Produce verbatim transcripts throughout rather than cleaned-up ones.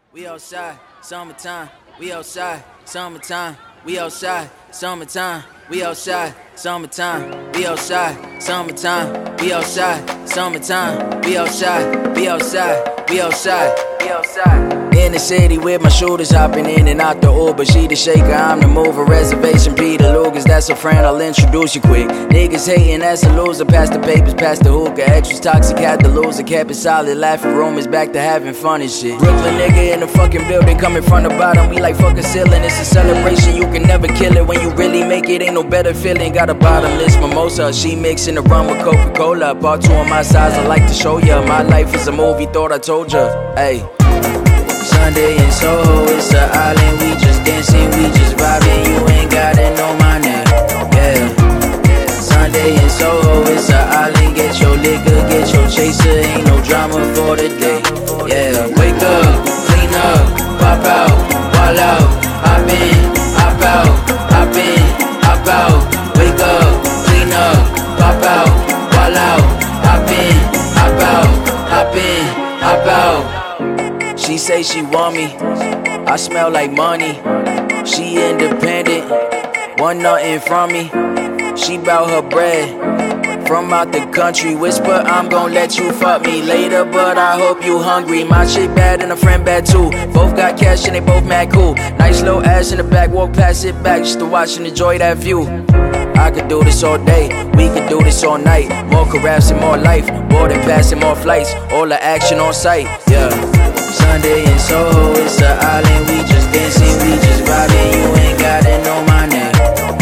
We outside, summertime. We outside, summertime. We outside, summertime. We outside, summertime. We outside, summertime. We outside, summertime. We outside, we outside, we outside, we outside. In the city with my shooters hopping in and out the Uber. She the shaker, I'm the mover. Reservation Peter Lucas, that's a friend, I'll introduce you quick. Niggas hating, that's a loser. Pass the papers, pass the hookah. Extras toxic, had the loser. Kept it solid, laughing room is back to having fun and shit. Brooklyn nigga in the fucking building, coming from the bottom. We like fucking ceiling, it's a celebration, you can never kill it. When you really make it, ain't no better feeling. Got a bottomless mimosa, she mixing the rum with Coca-Cola. Part two on my size, I like to show ya. My life is a movie, thought I told ya. Ayy. Sunday in Soho, it's an island, we just dancing, we just vibing, you ain't gotta know my name, yeah. Sunday in Soho, it's an island, get your liquor, get your chaser, ain't no drama for the day, yeah. Wake up, clean up, pop out, wall out, hop in, hop out, hop in, hop out. Wake up, clean up, pop out, wall out, hop in, hop out, hop in, hop out. She say she want me, I smell like money. She independent, want nothing from me. She bout her bread, from out the country. Whisper, I'm gon' let you fuck me later, but I hope you hungry. My chick bad and a friend bad too. Both got cash and they both mad cool. Nice little ass in the back, walk past it back just to watch and enjoy that view. I could do this all day, we could do this all night. More carafes and more life, more than passing more flights. All the action on sight, yeah. Sunday in Soho, it's an island, we just dancing, we just vibing, you ain't gotta know my name,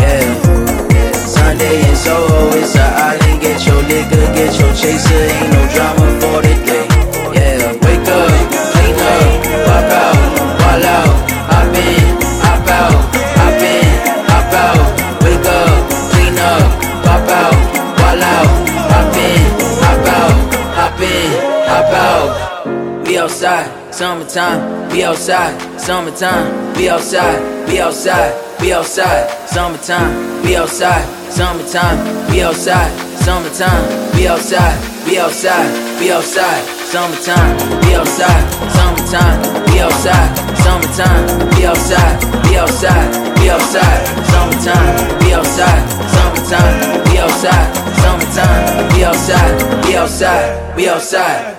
yeah. Sunday in Soho, it's an island, get your liquor, get your chaser, ain't no drama for the day, yeah. Wake up, clean up, pop out, wall out, hop in, hop out, hop in, hop out. Wake up, clean up, pop out, wall out, hop in, hop out, hop in, hop out. We outside, summertime, we outside, summertime, we outside, we outside, we outside, summertime, we outside, summertime, we outside, summertime, we outside, we outside, we outside, summertime, we outside, summertime, we outside, summertime, we outside, we outside, we outside, summertime, we outside, summertime, we outside, summertime, we outside, we outside, we outside.